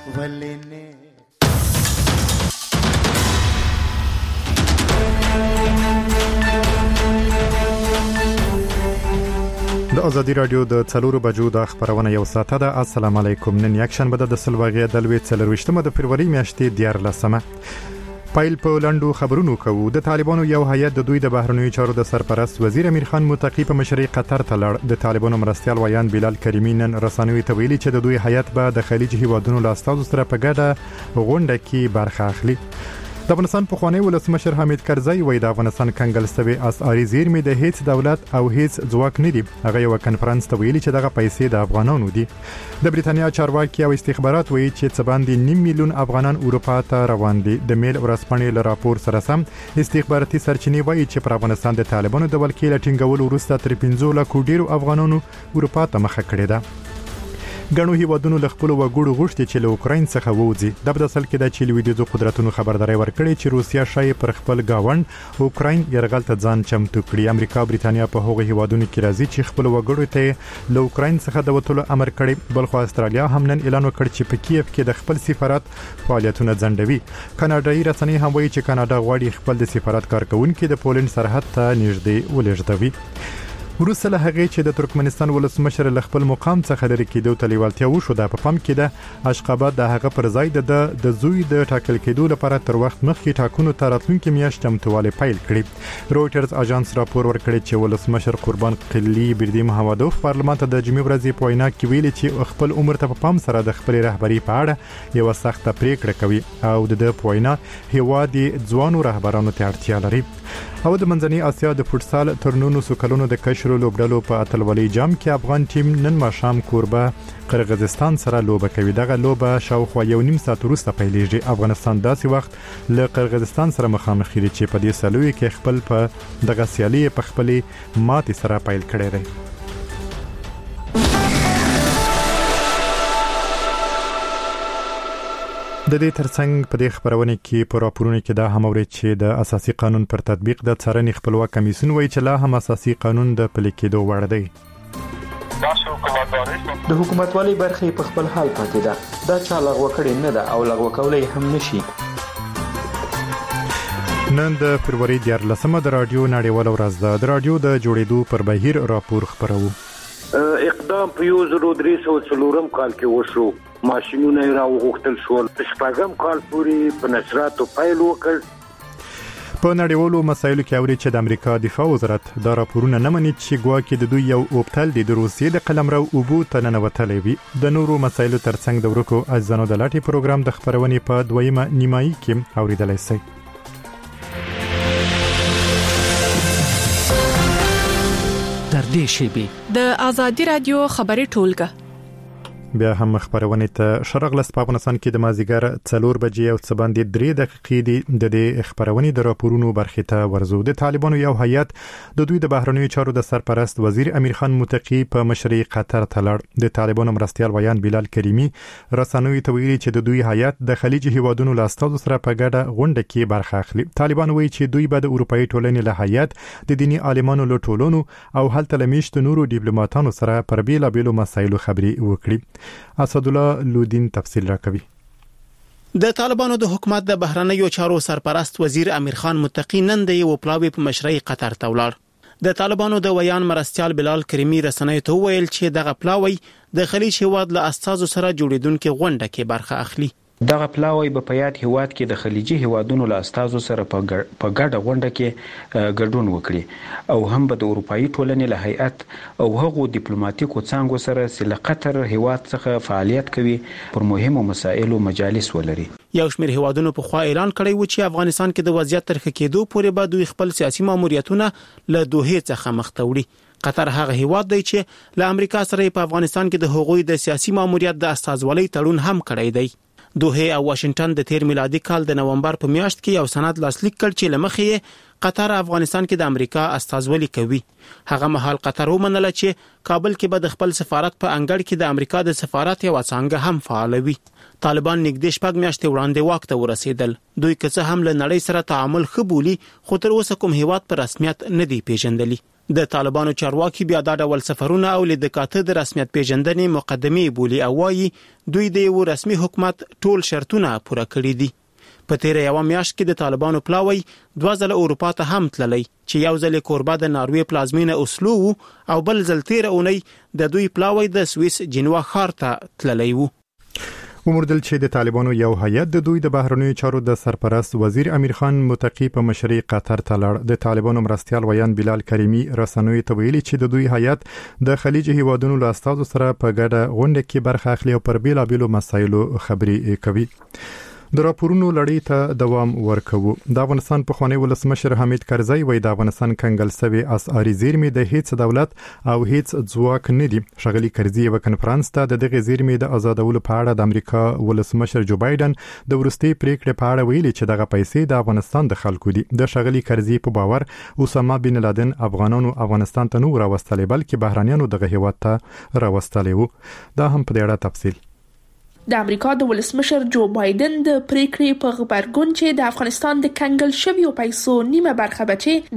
ولنه د ازادي رادیو د 4 بجو د خبرونه یو ساعته ده. السلام علیکم. نن یک شنبه د سلواغې د لوي 24 د فروری میاشتې 14مه. پایل په لاندو خبرونو کوو. د طالبانو یو هیئت د دوی د بهرنیو چارو د سرپرست وزیر امیر خان متقی په مشرۍ قطر ته لاړ. د طالبانو مرستیال ویان بلال کریمی نن رسنیو ته ویلي چې د دوی هیئت به د خلیج هیوادونو له استازو سره په ګډه غونډه کې برخه اخلي. د افغانستان پخوانی ولسمشر حامد کرزی وایي د افغانستان کنګل سوي اسعاري زیرمې د هیڅ دولت او هیڅ ځواک نه دي. هغه یو کنفرانس ته ویلي چې دغه پیسې د افغانانو دي. د بریتانیا چارواکي او استخبارات وایي چې څه باندې 9 میلیون افغانان اروپا ته روان دي. د میل ورځپاڼې له راپور سره سم استخباراتي سرچینې وایي چې پر افغانستان د طالبانو د ولکې لټینګولو وروسته تر 15 لک ډیرو افغانانو اروپا ته مخه کړې ده. ګڼو هیوادونو له خپل وګړو غوښتي چې له اوکراین څخه ووځي. د بدسل کې د چیل ویډیو قدرتونو خبرداري ورکړي چې روسیا شای پر خپل گاوند اوکراین يرغل ته ځان چمتو کړي. امریکا او بریتانیا په هغه هیوادونو کې راځي چې خپل وګړو ته له اوکراین څخه د وټولو امر کړي. بلخو استرالیا هم نن اعلان وکړ چې په کیف کې د خپل سفارت فعالیتونه ځنډوي. کاناډایي رسنۍ هم وایي چې کاناډا غواړي خپل د سفارت کارکونکو د پولند سرحد ته نږدې ولېږدوي. وروسته له هغه چې د ترکمنستان ولسمشر له خپل مقام څخه لري کېدو ته لیوالتیا وشو د پام کې د اشقابات د هغه پر ځای د زوی د ټاکل کېدو لپاره تر وخت مخکې ټاکنو ته راتلونکي میاشت چمتووالی پیل کړی. رويټرز اژانس راپور ورکړی چې ولسمشر قربان قلی بردی محمدوف پارلمان ته د جمعې ورځې په وینا کې ویلي چې خپل عمر ته په پام سره د خپل رهبری په اړه یو سخت پریکړه کوي او د پوینا هیوادي ځوانو رهبرانو ته اړتیا لري. او د منځنۍ اسیا د فوتسال ترنونو سوکلونو د کشرو لوبډلو په اتلولۍ جام کې افغان ټیم نن ماښام کوربه قرغیزستان سره لوبه کوي. دغه لوبه شاوخوا 1.5 ساعت وروسته پیلېږي. افغانستان داسې وخت له قرغیزستان سره مخامخ دي چې په دې سلوي کې خپل په دغه سیالي په خپل ماتې سره پیل کړی دی. د دې ترڅنګ په دې خبرونه کې په راپورونو کې دا هم اوري چې د اساسي قانون پر تطبیق د څارنې خپلواک کمیسیون وایي چې لا هم اساسي قانون د پلي کېدو وړ دی. د حکومتوالي برخه په خپل حال پاتې ده. دا چا لغوه کړی نه ده او لغوه کولای هم نشي. نن د فروری 14مه د رادیو نړیوال ورځ ده. د رادیو د جوړېدو پر بهیر راپور خبرو. اقدام په 1304 کال کې وشو. ماشینونه راوغښتل شول. شپږم کال پورې په نشراتو پیل وکړ. په نړیوالو مسایلو کې اوري چې د امریکا دفاع وزارت دا راپورونه نه مني چې ګواکې د دوی یو اوبتل د روسیې د قلمرو اوبو ته ننوتلی وي. د نورو مسایلو ترڅنګ د ورکو اجزانو د لاټي پروګرام د خبرونې په دویمه نیمایي کې اوریدلای شئ. در دې شیبه د ازادي رادیو خبري ټولګه بیا هم خبرونه ته شرغلس په افغانستان کې د مازیګر 4 بجې او څه باندې 3 دقیقې د دې خبرونه د راپورونو برخه ته ورزو. د طالبانو یو هیئت د دوی د بهرنیو چارو د سرپرست وزیر امیر خان متقی په مشرۍ قطر ته لاړ. د طالبانو مرستیال ویان بلال کریمی رسنیو ته ویلي چې د دوی هیئت د خلیج هیوادونو له استازو سره په ګډه غونډه کې برخه اخلي. طالبان وایي چې دوی به د اروپאי ټولنې له هیئت د دینی عالمانو له ټولونو او هلته لمیشت نورو ډیپلوماټانو سره پر بیلابېلو مسایلو خبري وکړي. اسد الله لودین تفصیل راکوي. د طالبانو د حکومت د بهرنیو چارو سرپرست وزیر امیر خان متقی نن د یو پلاوی په مشرۍ قطر ته ولاړ. د طالبانو د ویان مرستیال بلال کریمی رسنیو ته ویل چې دغه پلاوی د خلیج هیواد له استازو سره جوړیدونکو غونډه کې برخه اخلي. دغه پلاوی په پیات هیواد کې د خلیجي هیوادونو له استازو سره په ګډه غونډه کې ګډون وکړي او هم به د اروپאי ټولنې له هیئت او هغو ډیپلوماټیکو څانګو سره چې له قطر هیواد څخه فعالیت کوي پر مهمو مسایلو مجالس ولري. یو شمېر هیوادونو په خوا اعلان کړی و چې افغانستان کې د وضعیت تر ښه کېدو پورې به دوی خپل سیاسي ماموریتونه له دوحې څخه مخ ته وړي. قطر هغه هیواد دی چې له امریکا سره په افغانستان کې د هغوی د سیاسي ماموریت د استازولۍ تړون هم کړی دی. دوحه او واشنگټن د تیر میلادي کال د نومبر په میاشت کې یو سند لاسلیک کړ چې لمخې قطر افغانستان کې د امریکا استازولي کوي. هغه مهال قطر ومنله چې کابل کې به د خپل سفارت په انګړ کې د امریکا د سفارت یو څنګه هم فعالوي. طالبان نږدې شپږ میاشتې وړاندې واک ته ورسېدل. دوی که څه هم له نړۍ سره تعامل ښه بولي خو تر اوسه کوم هیواد په رسمیت نه دی پیژندلی. د طالبانو چارواکي بیا دا ډول سفرونه او لیدکاته د رسمیت پیژندنې مقدمې بولی او وايي دوی د یو رسمي حکومت ټول شرطونه پوره کړی دي. په تیر یو میاشت کې د طالبانو پلاوی 2 ځله اروپا ته هم تللی چې یو ځل کوربه د ناروې پلازمینه اوسلو او بل ځل تیر اونۍ د دوی پلاوی د سویس جنوا ښار ته تللی وو. وموردل چې د طالبانو یو هیئت د دوی د بهرنیو چارو د سرپرست وزیر امیر خان متقی په مشرۍ قطر ته لاړ. د طالبانو مرستيال ویان بلال کریمی رسنوي ته ویلي چې د دوی هیئت د خلیج هیوادونو له استادو سره په ګډه غونډه کې برخه اخلي او پر بیلابیلو مسایلو خبرې کوي. د راپورونو لړۍ ته دوام ورکوو. د افغانستان پخوانی ولسمشر حمید کرزی وایي د افغانستان کنګل سوي اسعاري زیرمې د هیڅ دولت او هیڅ ځواک نه دي. ښاغلي کرزی یو کنفرانس ته د دغه زیرمې د آزادولو په اړه د امریکا ولسمشر جو بایدن د ورستي پریکړې په اړه ویلي چې دغه پیسې د افغانستان د خلکو دي. د ښاغلي کرزی په باور اسامه بن لادن افغانانو افغانستان ته نو راوستلې بلکې بهرانيانو دغه هیواد ته راوستلې وو. دا هم په اړه تفصیل. د امریکا د ولسمشر جو بایدن د پریکړې په غبرګون چې د افغانستان د کنګل شویو پیسو نیمه برخه بچي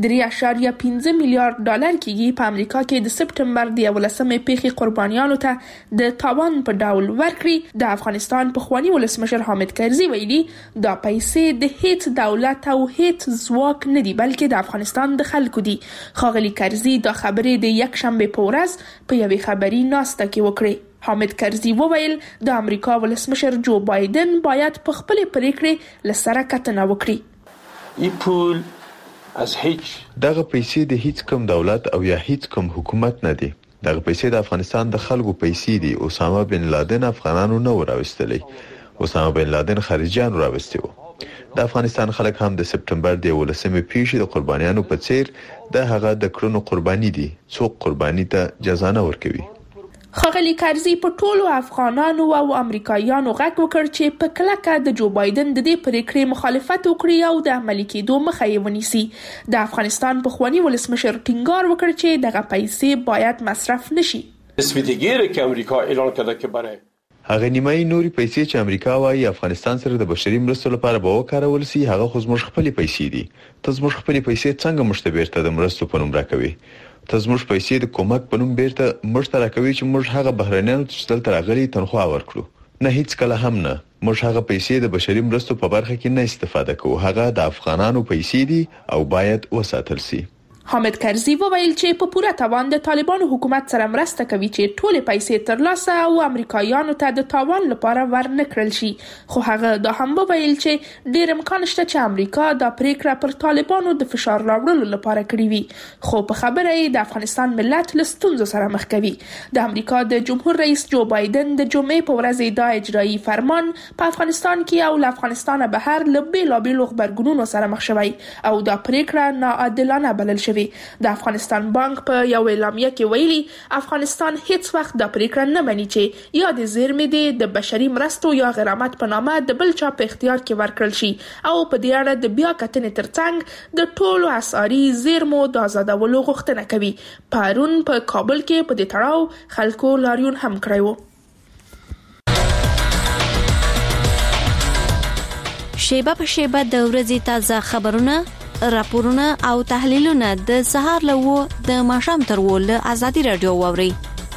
3.5 میلیارډ ډالر کېږي په امریکا کې د سپټمبر د 11مې پیښې قربانیانو ته د تاوان په ډول ورکړي. د افغانستان پخوانی ولسمشر حامد کرزي ویلي دا پیسې د هیڅ دولت او هیڅ ځواک نه دي بلکې د افغانستان د خلکو دي. ښاغلي کرزي دا خبرې د یک شنبه په ورځ په یوې خبري ناسته کې وکړې. حامد کرزي وویل د امریکا ولسمشر جو بایدن باید په خپل پریکړې لسره کتنه وکړي. ای پول از هیڅ دغه پیسې د هیڅ کوم دولت او یا هیڅ کوم حکومت نه دي. دغه پیسې د افغانستان د خلکو پیسې دي. اسامه بن لادن افغانانو نه راوستلې. اسامه بن لادن خارجيان راوستي وو. د افغانستان خلک هم د سپټمبر د 11مې پیښې د قربانیانو په څیر د هغه د کړنو قرباني دي. څوک قرباني ته جزا نه ورکوي. ښاغلي کرزي په ټولو افغانانو او امریکایانو غږ وکړ چې په کلکه د جو بایدن د دې پریکړې مخالفت وکړي او د عملي کېدو مخه یې ونیسي. د افغانستان پخوانی ولسمشر ټینګار وکړ چې دغه پیسې باید مصرف نشي. اسویدګیره کې امریکا اعلان کړه چې برای هغه نیمایي نوري پیسې چې امریکا وايي افغانستان سره د بشري مرستو لپاره به وکارول شي هغه خو زموږ خپل پیسې دي. ته زموږ خپل پیسې څنګه مشتبهرته د مرستو په نوم راکوي؟ ته زموږ پیسې د کومک په نوم بیرته موږ راکوي چې موږ هغه بهرنیانو ته دلته راغلي تنخواه ورکړو. نه هیڅ کله هم نه. موږ هغه پیسې د بشري مرستو په برخه کې نه استفاده کوو. هغه د افغانانو پیسې دي او باید وساتل شي. حامد کرزي وویل چې په پوره توان د طالبانو حکومت سره مرسته کوي چې ټول پیسې ترلاسه او امریکایانو ته د تاوان لپاره ورنکړل شي. خو هغه دا هم وویل چې ډېر امکان شته چې امریکا دا پریکړه پر طالبانو د فشار راوړلو لپاره کړې وي. خو په خبره یې د افغانستان ملت له ستونزو سره مخ کوي. د امریکا د جمهور رئیس جو بایدن د جمعې په ورځ دا اجرایي فرمان په افغانستان کې او له افغانستانه بهر له بیلابیلو غبرګونونو سره مخ شوی او دا پریکړه ناعادلانه بلل شوی. د افغانستان بانک په یو اعلامیه کې ویلي افغانستان هیڅ وخت د پریکړه نه مني چې یا د زیرمې د بشري مرستو یا غرامت په نامه د بل چا په اختیار کې ورکړل شي او په دې اړه د بیا کتنې ترڅنګ د ټولو اسعاري زیرمو د آزادولو غوښتنه کوي. پرون په کابل کې په دې تړاو خلکو لاریون هم کړی و. شیبه په شیبه د ورځې تازه خبرونه راپورونه او تحلیلونه د سهار له د ماښام تر له آزادي رادیو واوري.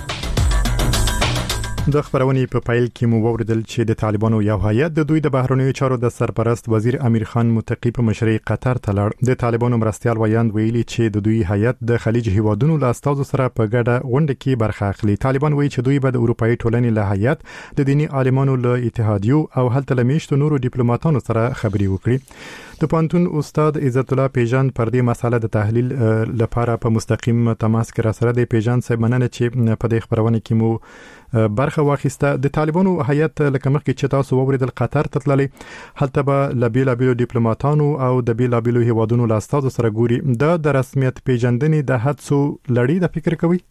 د خبرونې په پایل کې مو ووردل چې د طالبانو یو هیئت د دوی د بهرنیو چارو د سرپرست وزیر امیر خان متقی په مشرۍ قطر ته لاړ. د طالبانو مرستيال ویان ویلي چې د دوی هیئت د خلیج هیوادونو له استادو سره په ګډه غونډه کې برخه اخلي. طالبان وایي چې دوی به د اروپאי ټولنې له هیئت د دینی عالمانو له اتحادیو او هلته لمیشتو نورو ډیپلوماټانو سره خبري وکړي. د پانتون استاد عزت الله پیجان پر دې مسله د تحلیل لپاره په مستقیم تماس کې را سره دی. پیجان صاحب مننه چې په دې خبرونه کې مو برخه واخیسته. د طالبانو هیئت لکه مخکې چې تاسو ووریدل قطر ته تللی هلته به له بیلابیلو ډیپلوماټانو او د بیلابیلو هیوادونو له استادو سره ګوري. د رسمیت پیژندنې د هڅو لړۍ د فکر کوي.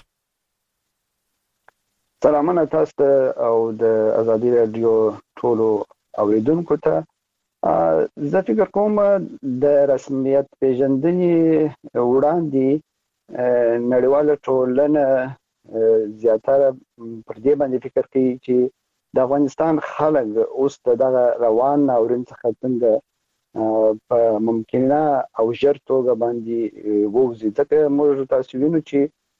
سلامونه تاسو او د ازادي رادیو ټولو اوریدونکو ته. زه فکر کوم د رسمیت پیژندنې وړاندې نړیواله ټولنه زیاتره پر دې باندې فکر کوي چې د افغانستان خلک اوس دغه روان ناورین څخه څنګه په ممکنه او ژر توګه باندې ووځي. ځکه موږ تاسو وینو چې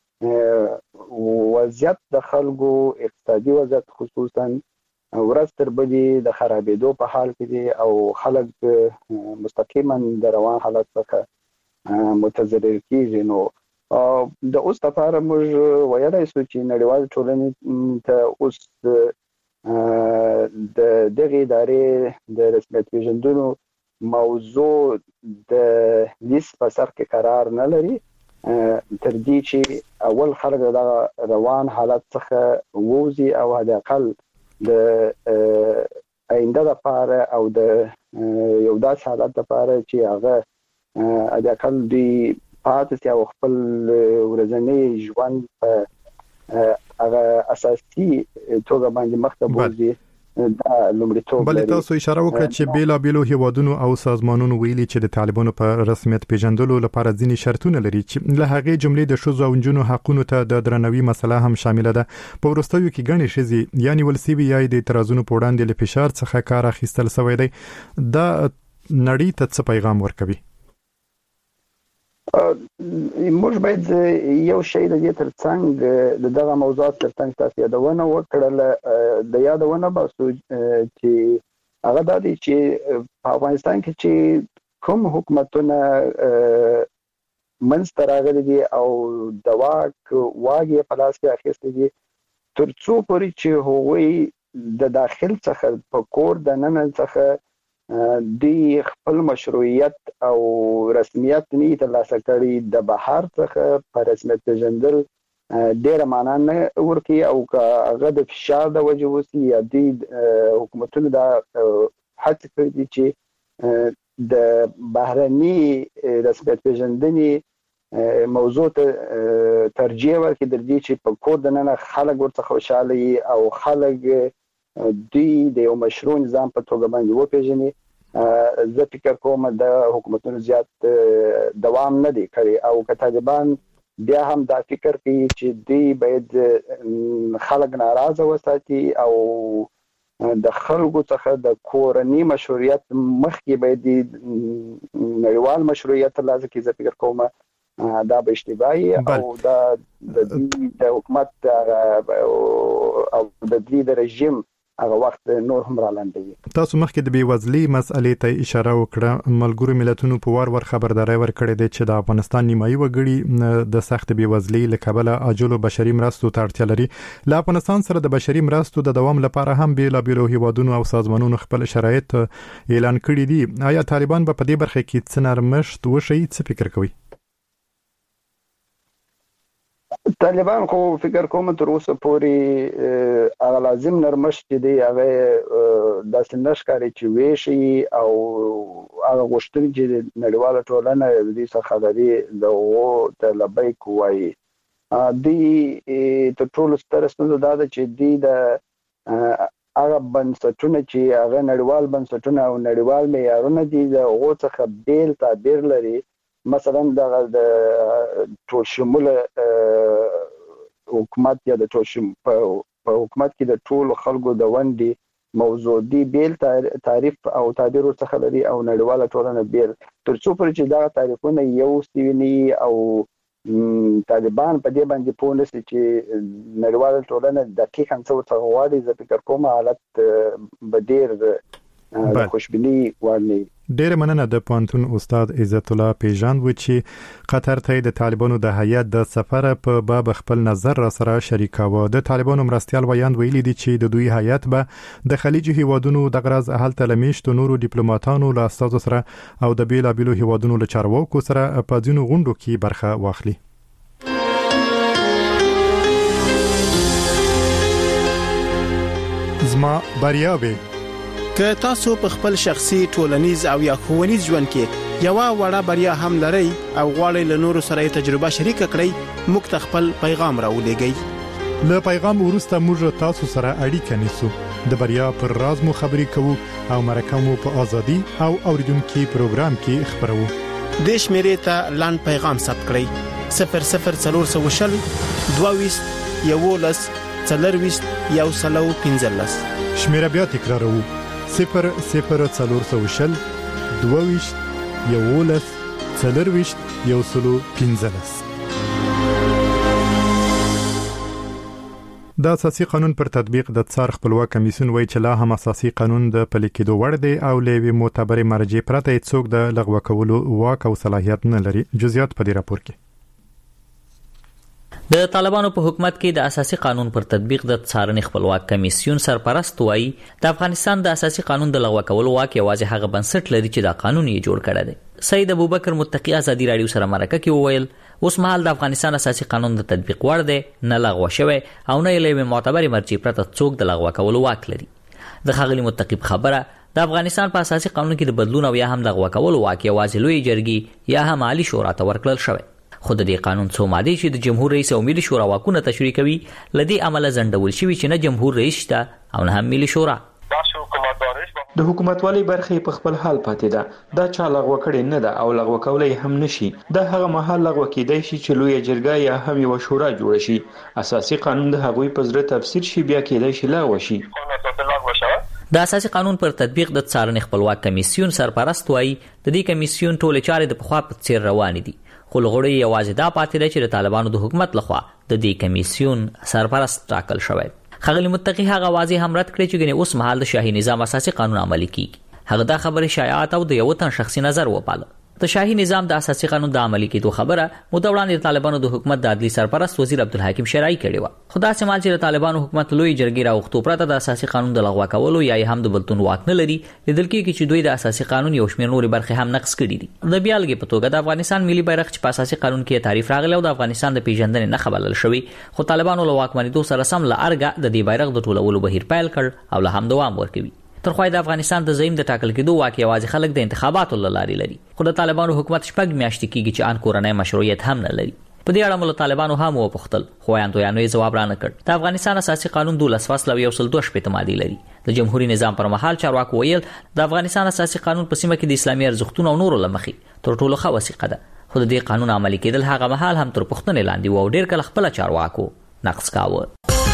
وضعیت د خلکو اقتصادي وضعیت خصوصا ورځ تر بلې د خرابېدو په حال کې دي او خلک مستقیما د روان حالت څخه متضرر کیږي. نو د اوس لپاره موږ ویلای شو چې نړیوال ټولنې ته اوس د دغه ادارې د رسمیت پیژندلو موضوع د لیست په سر کې قرار نه لري تر دې چې اول خلک د روان حالت څخه ووځي او د اقل د آینده لپاره او د یو داسې حالت لپاره چې هغه د اقل دی پاتې او خپل ورځنی ژوند په هغه اساسي توګه باندې مخته بوزي. بل تاسو اشاره وکړه چې بیلابیلو هیوادونو او سازمانونو ویلي چې د طالبانو په رسمیت پیژندلو لپاره ځینې شرطونه لري چې له هغې جملې د ښځو او نجونو حقونو ته د درناوي مسله هم شامله ده. په وروستیو کې ګڼې ښځې یا نیول سوي یا د اعتراضونو په وړاندې له فشار څخه کار اخیستل شوی دی. دا نړۍ ته څه پیغام ورکوي؟ موږ باید یو شی د دې ترڅنګ دغه موضوعات ترڅنګ تاسو یادونه وکړل د یادونه باسو چې هغه د دې چې په افغانستان کې چې کوم حکومتونه منځته راغلي دي او د واګي په لاس کې اخیستي دي ترڅو پورې چې هغوی د داخل څخه په کور د نن څخه دی خپل مشروعیت او رسمیت نه ترلاسه کړي د بهر څخه په رسمیت پیژندل ډېر معنا نه ورکي او هغه د فشار د وجې وسی یا د حکومتونو د هڅه کوي چې د بهرني رسمیت پیژندنې موضوع ته ترجیح ورکړي د دې چې په کور د نن خلک ورته خوشاله او خلک دوی د یو مشروع نظام په توګه باندې وپیژني. زه فکر کوم د حکومتونو زیات دوام نه دی کړی او که طالبان بیا هم دا فکر کوي چې دوی باید خلک ناراضه وساتي او د خلکو څخه د کورني مشروعیت مخکې باید نړیوال مشروعیت ترلاسه کړي. زه فکر کوم دا به اشتباهي او دا د حکومت او د دې د رژیم هغه وخت نور هم رالاندوي. تاسو مخکې د بیوزلۍ مسئلې ته اشاره وکړه. ملګرو ملتونو په وار خبرداري ورکړې ده چې د افغانستان نیمایي وګړي د سخت بیوزلۍ له کبله عاجلو بشري مرستو ته اړتیا لري. له افغانستان سره د بشري مرستو د دوام لپاره هم بیلابیلو هیوادونو او سازمانونو خپل شرایط اعلان کړي دي. آیا طالبان به په دې برخه کې څه نرمښت وشي؟ څه فکر کوي؟ طالبان خو فکر کوم تر اوسه پورې هغه لازم نرمښت دی هغه داسې نشکاري چې ویشي او هغه غوښتنې چې نړیواله ټولنه دې څخه لري دغه ته لبیک وایي. دی تر ټولو ستره ستونزه دا ده چې دی د هغه بنسټونه چې هغه نړیوال بنسټونه او نړیوال معیارونه دي دغه څخه بیل تعبیر لري. مثلا د ټول شموله حکومت یا د ټول په حکومت کې د ټول خلکو د ونډې موضوع دی بیل تعریف او تعبیر څخه لري او نړیواله ټولنه بیل ترڅو پر چې دا تعریفونه یو سویني او طالبان په دې باندې پوه نشي چې نړیواله ټولنه دقیقاً څه ورته غواړي. زه فکر کوم حالت به ډېر خوشبینی ورني. ډېر مننه د پوهنتون استاد عزت الله پیژاند و چې قطر ته د طالبانو د هیئت د سفر په باب خپل نظر را سره شریکاوه. د طالبانو مرستيال ویاند ویلي دي چې د دوی هیئت به د خلیج هیوادونو د غرض هلته لمیشت نورو ډیپلوماټانو له استادو سره او د بیلابیلو هیوادونو له چارواکو سره په ځینو غونډو کې برخه واخلي. زما بریاوي که تاسو په خپل شخصي ټولنیز او یا ښوونیز ژوند کې یو وړه بریا هم لرئ او غواړئ له نورو سره تجربه شریک کړئ موږ ته خپل پیغام راولېږئ. له پیغام وروسته موږ تاسو سره اړیکه نیسو. د بریا پر راز مو خبرې کوو او مرکه مو په ازادي او اوریدونکو پروګرام کې خبرو. د شمیرې ته لاند پیغام ثبت کړئ 00420 22 11 40 115. شمیره بیا تکرارو 00420 22 11 40 115. د اساسي قانون پر تطبیق د څار خپلواک کمیسیون وایي چې لا هم اساسي قانون د پلي کېدو وړ دی او لوي معتبرې مرجع پرته څوک د لغوه کولو واک او صلاحیت نه لري. جزئیات په دې راپور کې. د طالبانو په حکومت کې د اساسي قانون پر تطبیق د څارنې خپلواک کمیسیون سرپرست وایي د افغانستان د اساسي قانون د لغوه کولو واک یوازې هغه بنسټ لري چې دا قانون یې جوړ کړی دی. سید ابوبکر متقی ازادي رادیو سره مرکه کې وویل اوس مهال د افغانستان اساسي قانون د تطبیق وړ دی، نه لغوه شوی او نه یې معتبرې مرجع پرته څوک د لغوه کولو واک لري. د ښاغلي متقی خبره د افغانستان په اساسي قانون کې د بدلون او یا هم لغوه کولو واک یوازې لوی جرګې یا هم عالی شورا ته ورکړل شوی. خود د قانون څو ماده چې د جمهور رئیس او ملي شورا واکونه تشریح کوي لدی عمله زندول شوی چې نه جمهور رئیس شته او نه هم ملي شورا. د حکومتوالي برخه په خپل حال پاتې ده، دا چا لغوه کړي نه ده او لغوه کولای هم نشي. دا هغه مهال لغوه کېدای شي چې لوی جرګه یا هم یو شورا جوړ شي، اساسي قانون د هغوی په زړه تفسیر شي، بیا کېدای شي لغوه شي. د اساسي قانون پر تطبیق د څارنې خپلواک کمیسیون سرپرست وایي د دې کمیسیون ټولې چارې د پخوا په څیر روانې دي، خو لغړی یوازې دا پاتې ده چې د طالبانو د حکومت لخوا د دې کمیسیون سرپرست ټاکل شوی. ښاغلي متقی هغه واضح هم رد کړی چې ګنې اوس مهال د شاهي نظام اساسي قانون عملي کیږي. هغه دا خبره شایعات او د یو تن شخصي نظر وپاله. د شاهي نظام د اساسي قانون د عملي کېدو خبره موده وړاندې د طالبانو د حکومت د عدلي سرپرست وزیر عبدالحکیم شرعي کړې و. خو داسې مال چې د طالبانو حکومت لوی جرګې راوښتو پرته د اساسي قانون د لغوه کولو یا هم د بلتون واک نه لري، لیدل کېږي چې دوی د اساسي قانون یو شمېر نورې برخې هم نقض کړي دي. د بیالګې په توګه د افغانستان ملي بیرغ چې په اساسي قانون کې تعریف راغلی او د افغانستان د پیژندنې نښه بلل شوی، خو طالبانو له واکمنېدو سره سم له ارګه د دې بیرغ د ټولولو بهیر پیل کړ او له هم دوام ورکوي. ترخوای د افغانستان د زعیم د ټاکل کېدو واک یوازې خلک د انتخاباتو له لارې لري، خو د طالبانو حکومت شپږ میاشتې کېږي چې ان کورنۍ مشروعیت هم نه لري. په دې اړه مو له طالبانو هم وپوښتل، خو ویاندویانو یې ځواب رانه کړ. د افغانستان اساسي قانون 12 فصل او 102 مادې لري. د جمهوریت نظام پر مهال چارواکو ویل د افغانستان اساسي قانون په سیمه کې د اسلامي ارزښتونو او نورو لمخې تر ټولو ښه وثیقه ده، خو د دې قانون عملي کېدل هغه مهال هم تر پوښتنې لاندې و او ډېر کله خپل چارواکو نقض کاوه.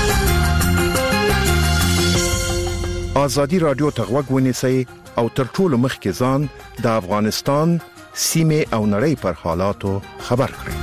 آزادی رادیو ته غوږ ونیسئ او تر ټولو مخکې ځان د افغانستان سیمه او نړۍ پر حالاتو خبر کړئ.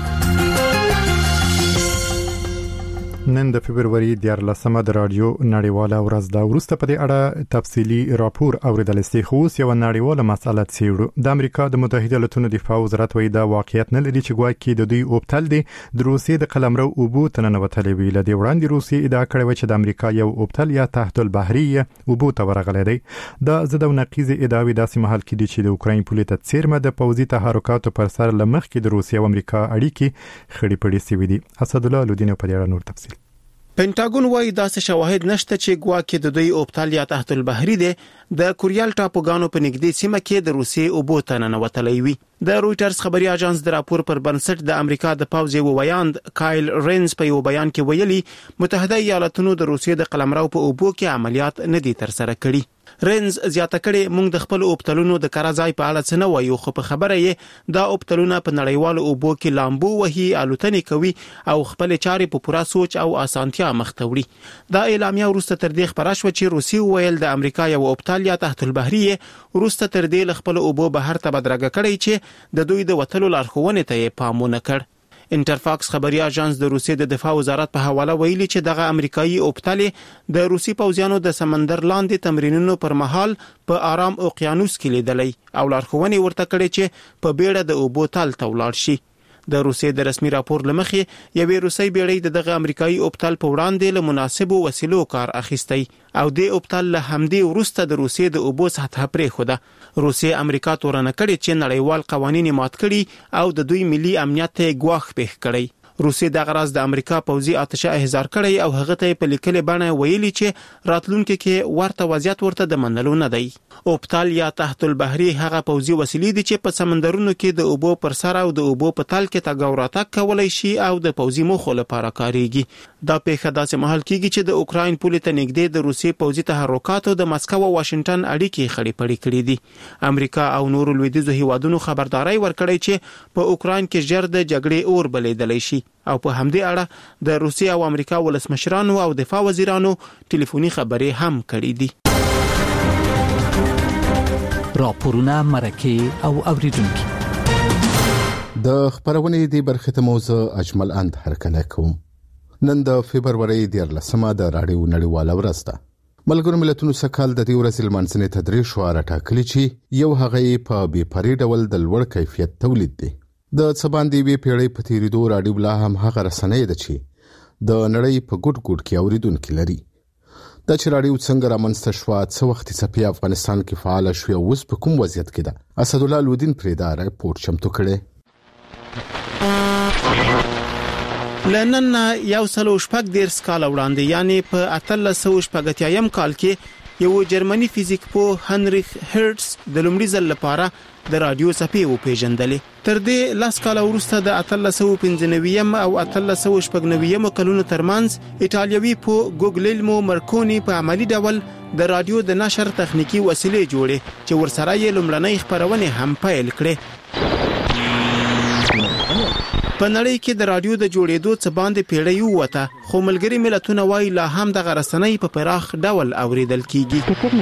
نن د فبرवरी 14 د رادیو نړیواله ورځ ده. وروسته په دې اړه تفصیلی راپور اوریدل سي، خو یو نړیواله مسله څیړو. د امریکا د متحده ایالاتونو دفاع وزارت وایي دا واقعیت نه لري چې ګواکې د دوی اوبتل دي د روسیې د قلمرو اوبو تننوتلې وی. لدی وړاندې روسیې ادعا کړې و چې د امریکا یو اوبتل یا تحت البحری اوبو ته ورغلی دی. دا زده او نقیز ادعاوې داسې محل کې دي چې د اوکراین پولې ته څیرمه د پوځي تحرکاتو پر سر لمخ کې د روسیې او امریکا اړیکې خړې پړې سوي دي. اسد الله لودین په دې اړه نور تفصیل. پینټاګون وايي داسې شواهد نشته چې ګواکې د دوی اوبتل یا تحت البحری دی د کوریال ټاپوګانو په نږدې سیمه کې د روسیې اوبو ته ننوتلی وي. د رويټرز خبري اژانس د راپور پر بنسټ د امریکا د پوځ یو ویاند کایل رینز په یو بیان کې ویلي متحده ایالاتونو د روسیې د قلمرو په اوبو کې عملیات نه دي تر سره کړي. رینز زیاته کړي موږ د خپل اوبتلونو د کارځای په اړه څه نه وایو، خو په خبره یې دا اوبتلونه په نړیوالو اوبو کې لامبو وهي، الوتنې کوي او خپل چارې په پوره سوچ او اسانتیا مخ ته وړي. دا اعلامیه وروسته تر دې خبره شوه چې روسیې ویل د امریکا یو اوبتل یا تحت البحری وروسته تر دې خپل اوبو بهر ته بدرګه کړي چې د دوی د وتلو لارښوونې ته یې پام ونه کړ. انټرفاکس خبري اژانس د روسیې د دفاع وزارت په حواله ویلي چې دغه امریکایي اوبتل د روسي پوځیانو د سمندر لاندې تمرینونو پر مهال په آرام اوقیانوس کې لیدلې او لارښوونې ورته کړې چې په بیړه د اوبو تل ته ولاړ شي. د روسیې د رسمي راپور لمخې یوې روسي بیړۍ دغه امریکایي اوبتل په وړاندې له مناسبو وسیلو کار اخیستی او د اوبتل له همدې وروسته د روسیې د اوبو سطح پرې خوده. روسیې امریکا تورنه کړې چې نړیوال قوانین مات کړي او د دوی ملي امنیت ته ګواښ پېښ کړي. روسیې د غرض د امریکا پوځي آتشه احضار کړی او هغه ته په لیکلي بڼه ویلي چې راتلونکي کې ورته وضعیت ورته د منلو نه دی. اوبتل یا تحت البحری هغه پوځي وسیلې دي چې په سمندرونو کې د اوبو پر سر او د اوبو په تل کې تګ او راتګ کولای شي او د پوځي موخو لپاره کاریږي. دا پیښه داسې مهال کېږي چې د اوکراین پولې ته نږدې د روسیې پوځي تحرکاتو د مسکو او واشنگټن اړیکې خړې پړې کړې دي. امریکا او نورو لویدیځو هیوادونو خبرداري ورکړې چې په اوکراین کې ژر د جګړې اور بلیدلی شي او په همدې اړه د روسیې او امریکا ولسمشرانو او دفاع وزیرانو ټلیفوني خبرې هم کړې دي. راپورونه مرکه او اوریدونکو. د خبرونې دی برخه ته موضوع اجمل اند هرکله کوم. نن د فبرवरी 14مه د راډیو نړیواله ورځ ده. ملګرو ملتونو سکهال د دې ورځې لمانځنې تدریس شواره ټاکلي چې یو هغه په بي پرې ډول د لوړ کیفیت تولید دی. د سباندې وی پیړۍ په تیریدو راډیو لا هم هغه رسنۍ ده چې د نړۍ په ګډ ګډ کې اوریدونکو لري. د چې راډیو څنګه رامنځته شو، څه وخت په افغانستان کې فعال شو او اوس په کوم وضعیت کې ده، اسد الله الودین پریدار رپورټ چمتو کړي. لنن یو سلو شپږ دیر سکال وړاندې یعنی په 1880 کال کې یو جرمني فزیک پوه هنریخ هرتز د لومړي ځل لپاره د رادیو څپې وپیژندلې. تر دې لاس کال وروسته د 1895 او 1896 کلونو ترمنځ ایټالوي پوه ګوګلیلمو مرکونی په عملی ډول د رادیو د نشر تخنیکی وسیلې جوړې چې ورسره یې لومړنۍ خبرونه هم پیل کړې. په نړۍ کې د رادیو د جوړېدو څخه باندې پیړۍ وته، خو ملګری ملتونه وايي لا هم د غرسنۍ په پراخ ډول اوریدل کیږي.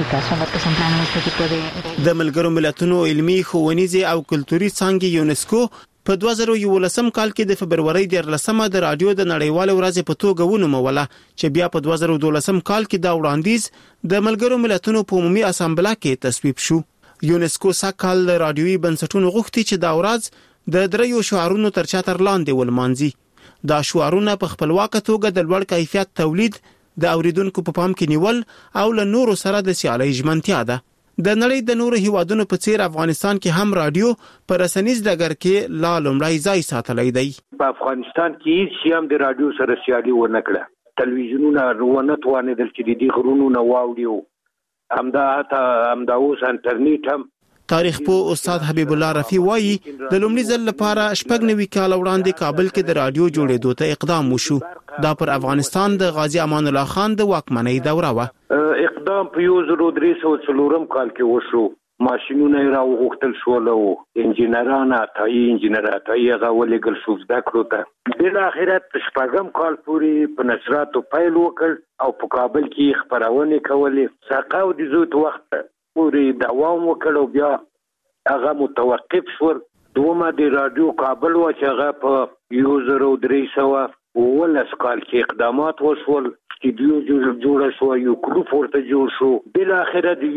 د ملګرو ملتونو علمي، ښوونیزي او کلتوري څانګې یونسکو په 2011 کال کې د فبرवरी 14مه د رادیو د نړیوال ورځ په توګه ونوموله، چې بیا په 2012 کال کې دا وړاندیز د ملګرو ملتونو په عمومي اسامبله کې تصویب شو. یونسکو سکهال د رادیوي بنسټونو غوښتي چې دا ورځ د دریو شعارونو تر چتر لاندې ولمانځي. دا شعارونه په خپلواکه توګه د لوړ کیفیت تولید، د اوریدونکو په پام کې نیول او له نورو سره د سیالۍ ژمنتیا ده. د نړۍ د نورو هیوادونو په څیر افغانستان کې هم رادیو په رسنیز ډګر کې لا لومړی ځای ساتلی دی. په افغانستان کې هیڅ هم د رادیو سره سیالي ونه کړه. تلویزیونونه ونه توانېدل چې د دې غرونو واوړي. همدا اوس انټرنیټ هم. تاریخ پوه استاد حبیب الله رفیع وایي د لومړي ځل لپاره 90 کال وړاندې کابل کې د رادیو جوړېدو ته اقدام وشو. دا پر افغانستان د غازی امان الله خان د واکمنۍ دوره و. اقدام په 1304 کال کې وشو. ماشینونه راوغښتل شول او انجینران عطایي هغه ولېږل شو زده کړو ته. بل اخرت 90 کال پورې په نشراتو پیل وکړ او په کابل کې خبرونه کولې. ساقاو د زوت وخت پورې دوام وکړ او بیا هغه متوقف شو. دومره د رادیو کابل و چې هغه په 1319 کال کې اقدامات وشول. استودیو جوړ شو، یو کلوب ورته جوړ شو. بل اخر د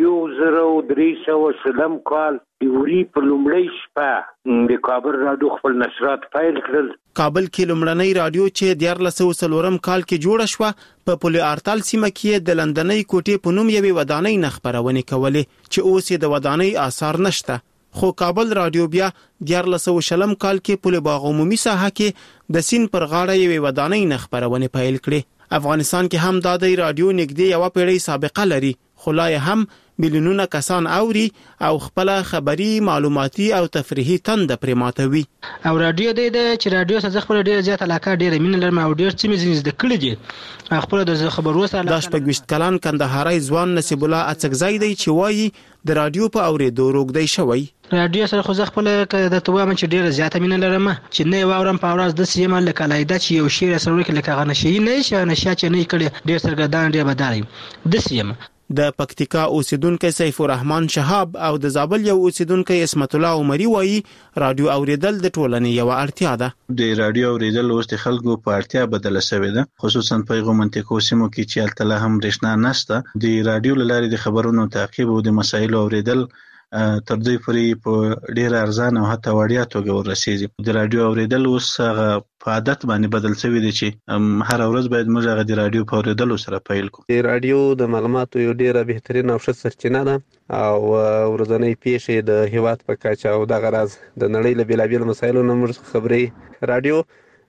1320 کال یوري په لومړی شپه د کابل رادیو خپل نشرات پیل کړل. کابل کې لومړنۍ رادیو چې 1404 کال کې جوړه شو په پل ارتال سیمه کې د لندنۍ کوټې په نوم یوه ودانۍ نه خبرونه کولې چې اوس د ودانۍ آثار نشته. خو کابل رادیو بیا 1400 کال کې پل باغ عمومي ساحه کې د سین پر غاړه یوه ودانۍ نه خبرونه پیل کړې. افغانستان کې هم د رادیو نږدې یو پیړۍ سابقه لري، خو لا هم ملیونونه کسان اوري او خپل خبري، معلوماتي او تفریحي تند پرماتوي. او رادیو د چې رادیو څخه خپل ډیر زیات علاقه ډیر مين لرم او ډیر څه مزنیز د کړی دي خپل د خبرو سره. د شپږ کلان کندهاري ځوان نصیب الله اڅکزای دی چې وایي د رادیو په اورېدو روغ دی شوی. رادیو سره خو خپل د توام چې ډیر زیات مين لرم چې نه واورم په ورځ د سیمه لکه لایدا چې یو شی سره کې لکه غنشي نه شي چې نه کړي ډیر سرګردان ډیر بداري د سیمه. د پکتیکا اوسیدونکو سیف الرحمن شهاب او د زابل یو اوسیدونکو اسمت الله عمری وایي رادیو اوریدل د ټولنې یو اړتیا ده. د رادیو اوریدل اوس د خلکو په اړتیا بدله شوې ده، خصوصا په غومنټیکو سیمو کې چې التله هم رښنا نشته. د رادیو لارې د خبرونو تعقیب او د مسایلو اوریدل تر دې پورې په ډیر ارزان او حتی وړیا توګه ورسېږي. د رادیو اوریدل اوس په عادت باندې بدل شوی دی چې هر ورځ باید موږ هغه د رادیو په اوریدلو سره پیل کوو. د رادیو د معلوماتو یو ډیره بهترین او ښه سرچینه ده او ورځنی پیښې د هیواد په کچه او دغه راز د نړۍ له بیلابیلو مسایلو نه موږ خبرې. رادیو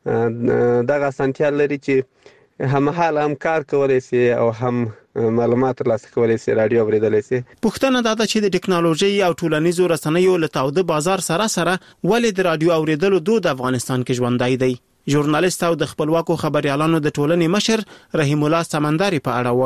دغه اسانتیا لري چې هممهاله هم کار کولی شي او هم معلومات ترلاسه کولی شي، رادیو اوریدلی شي. پوښتنه دا ده چې د ټکنالوژي او ټولنیزو رسنیو له تاوده بازار سره ولې د رادیو اوریدلو دود افغانستان کې ژوندی دی. ژورنالیست او د خپلواکو خبريالانو د ټولنې مشر رحیم الله سمندري په اړه وایي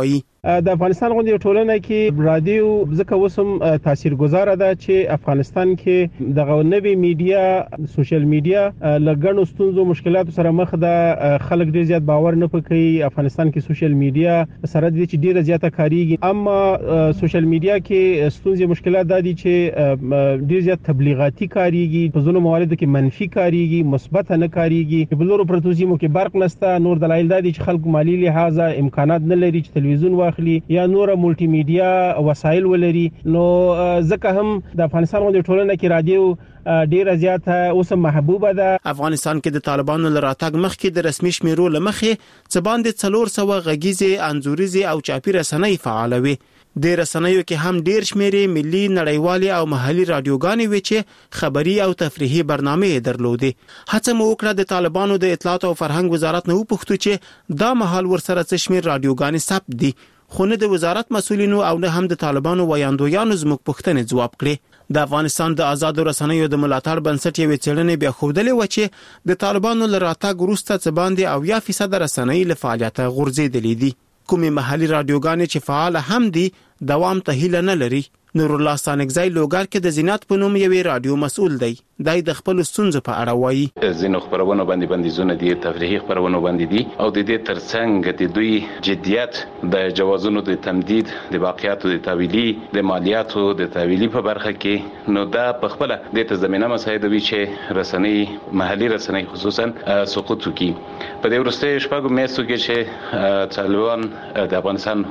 د افغانستان غونډې ټولنه کې رادیو ځکه وسم تاثیرګذار ده چې افغانستان کې د نوي میډیا سوشل میډیا لګڼو ستونزو مشکلاتو سره مخ ده. خلک ډیر زیات باور نه پکې افغانستان کې سوشل میډیا سره د چې ډیره زیاته کاریږي، اما سوشل میډیا کې ستونزې مشکلات د دي چې ډیر زیات تبلیغاتي کاریږي، په ځینو مواردو کې منفي کاریږي، مثبت نه کاریږي. په لورو پروتوزیمو کې برق نشته. نور دلایل د دي چې خلک مالی لحاظه امکانات نه لري چې تلویزیون واخلي یا نور ملټي میډیا وسایل ولري. نو ځکه هم د افغانستان غونډې ټولنه کې رادیو ډیره زیاته اوس محبوبه ده. افغانستان کې د طالبانو لراتګ مخکې د رسمي شمیرو لمخې څه باندې 400 غږیزې انځوریزې او چاپی رسنۍ فعال وي. د رسنیو کې هم ډیر شمیرې ملي، نړیوالي او محلي رادیوګانې وي چې خبري او تفریحي برنامې درلودي. هڅه مو وکړه د طالبانو د اطلاعات او فرهنګ وزارت نه وپوښتو چې دا مهال ورسره څه شمیر رادیوګانې ثبت دي، خو نه د وزارت مسولینو او نه هم د طالبانو ویاندویانو زموږ پوښتنې ځواب کړي. د افغانستان د آزادو رسنیو د ملاتړ بنسټ یوې څېړنې بیا ښودلې و چې د طالبانو له راتګ وروسته څه باندې 80% رسنۍ له فعالیته غورځېدلې دي. کومې محلي رادیوګانې چې فعال هم دي دوام ته هیله نه لري. نور الله سانګزای لوګر کې د زینات په نوم یوې رادیو مسؤل دی. دای د خپل ستونزو په اړه وایي. زینو خبرونه باندې بندیزونه دي، تفریحي خبرونه باندې دي، او د دې ترڅنګ د دوی جديت د جوازونو د تمدید، د باقیاتو د تحویلي، د مالیاتو د تحویلي په برخه کې نو دا په خپل د ته زمينه مساعده وي چې رسنۍ، محلي رسنۍ خصوصا سقوط وکړي. په دې ورسته شپږ میاشتو کې چې طالبان د افغانستان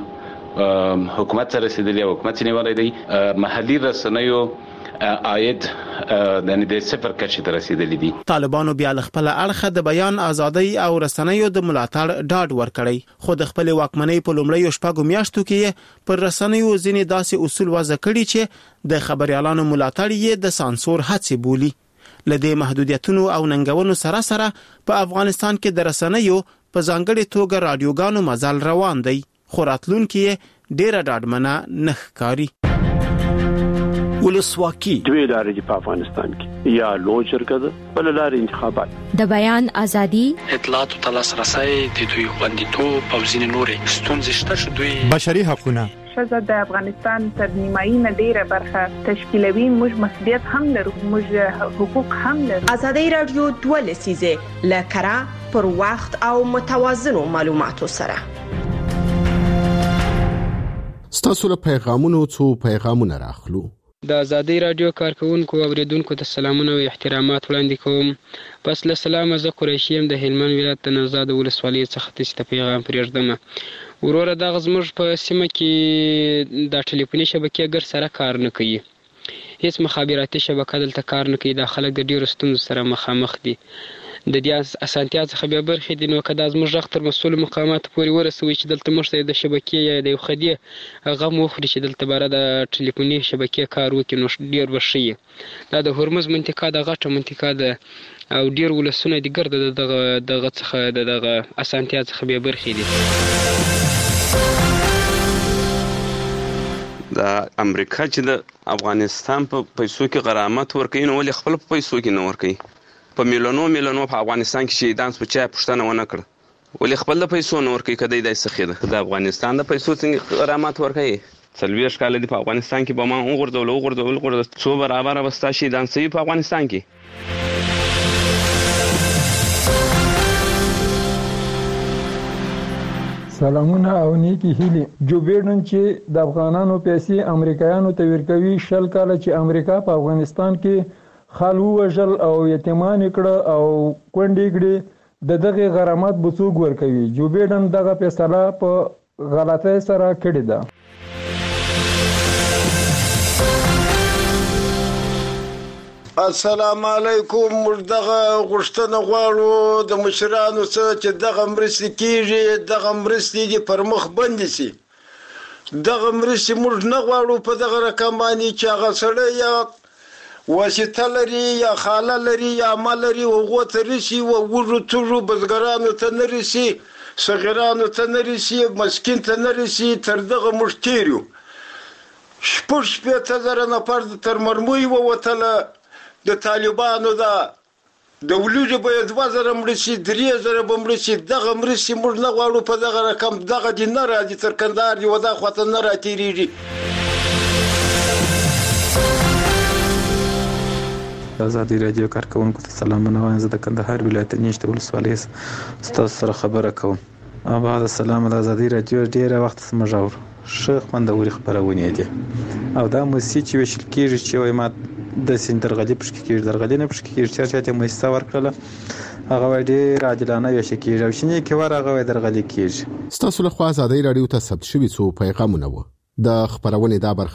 حکومت سره رسیدلی او حکومت نیولای دی، محلي رسنیو عاید د صفر کچې ته رسیدلی دي. طالبانو بیا خپل اړخ د بیان ازادۍ او رسنیو د ملاتړ ډاډ ورکړی، خو د خپل واکمنۍ په لومړیو شپږو میاشتو کې پر رسنیو ځینې داسې اصول وضع کړي چې د خبريالانو ملاتړ یې د سانسور هڅې بولي. لدې محدودیتونو او ننګونو سره سره په افغانستان کې د رسنیو په ځانګړي توګه رادیوګانو مزل روان دی، خو راتلونکي ډیره ډاډمنه نه ښکاري. ولسواکي دوی لارې په افغانستان کې یا لوی شرکت بل لارې انتخابات، د بیان ازادي، اطلاعات او لاسرسي د دوی خوندیتوب او ځینې نورې ستونزې شته چې دوی بشري حقوقونه ښځه د افغانستان تر نیمایي نه ډیره برخه تشکیلوي. موږ مسؤلیت هم لرو، موږ حقوق هم لرو. ازادي رادیو 2 لسیزه لکره پر وخت او متوازنو معلوماتو سره. ستاسو له پیغامونو څو پیغامونه راخلو. د ازادي رادیو کارکونکو او اوریدونکو ته سلامونه او احترامات وړاندې کوم. پس له سلام زه قریشی يم د هلمند ولایت د نوزاد ولسوالۍ څخه تاسو پیغام پرېږدم. وروره د غزمر په سیمه کې د ټلیفوني شبکې ګر سره کار نه کوي، هیڅ مخابراتي شبکه دلته کار نه کوي. د خلک د ډیرو ستونزو سره مخامخ دي. د دې اسانتیا څخه به برخې دي. نو کدا زموږ رغ تر مسؤل مقامات پورې ورسوي چې دلته موږ د شبکې یا د خدي غم وخوري چې دلته بار د ټلیفوني شبکې کار وکړي، نو ډیر وشي. دا د هرمز منطقه د غټه منطقه ده او ډیر ولسونه دي ګرځي دغه څخه دغه اسانتیا څخه به برخې دي. د امریکا چې د افغانستان په پیسو کې غرامت ورکوي، نو ولې خپل په پیسو کې نه ورکوي؟ په میلیونو په افغانستان کې شهیدان په چا پښتنه ونه کړ، ولې خپل د پیسو نه ورکوي؟ کدی د سخیده د افغانستان د پیسو څنګه غرامت ورکوي؟ 40 کال دي په افغانستان کې به ما وګرځول څو برابر وستا شهیدان سوي په افغانستان کې. سلامونه او نیکی هیلي. جو بیډن چې د افغانانو پیسې امریکایانو ته ورکوي، 20 کال چې امریکا په افغانستان کې خالو وژل او یتیمان کړه او کونډې کړې، دغه غرامت به څوک ورکوي؟ جو بیډن دغه فیصله په غلطۍ سره کړې ده. السلام علیکم. موږ دغه غوښتنه غواړو د مشرانو څخه چې دغه مرستې کیږي، دغه مرستې دي پر مخ بندې شي. دغه مرستې موږ نه غواړو په دغه رقم باندې چې هغه سړی یا واسطه لري یا خاله لري یا مال لري هغه ته رسي او وګړو ټولو بزګرانو ته نه رسي، صغیرانو ته نه رسي، مسکین ته نه رسي. تر دغه مشتریو 6,000 نفر تر مرموي ووتله د طالبانو د د ولوجه به 2000 مرسي 3000 به مرسي دغه مرسي موږ نه غواړو په دغه رقم دغه دي نه راځي تر کندهار دی ودا خواته نه راتېریږي. ازادي رادیو کارکونکو ته سلامونه وایم. زه د کندهار ولایت نیشت ولسوالۍ ستاسو سره خبره کوم. بعد السلام د ازادي رادیو ډیره وخت سمجاور ښه خوندوري خبرونه دي او دا موسیقي چې وشل کېږي چې وای ما د سندرغلي پښکې کېږي درغلي نه پښکې کېږي چې موسیقي ورکړه هغه ډیر عادلانه وشل کېږي او شنه کې ور هغه درغلي کېږي. ستاسو له خوا ازادي رادیو ته ثبت شوی څو پیغامونه و د خبرونه دا برخه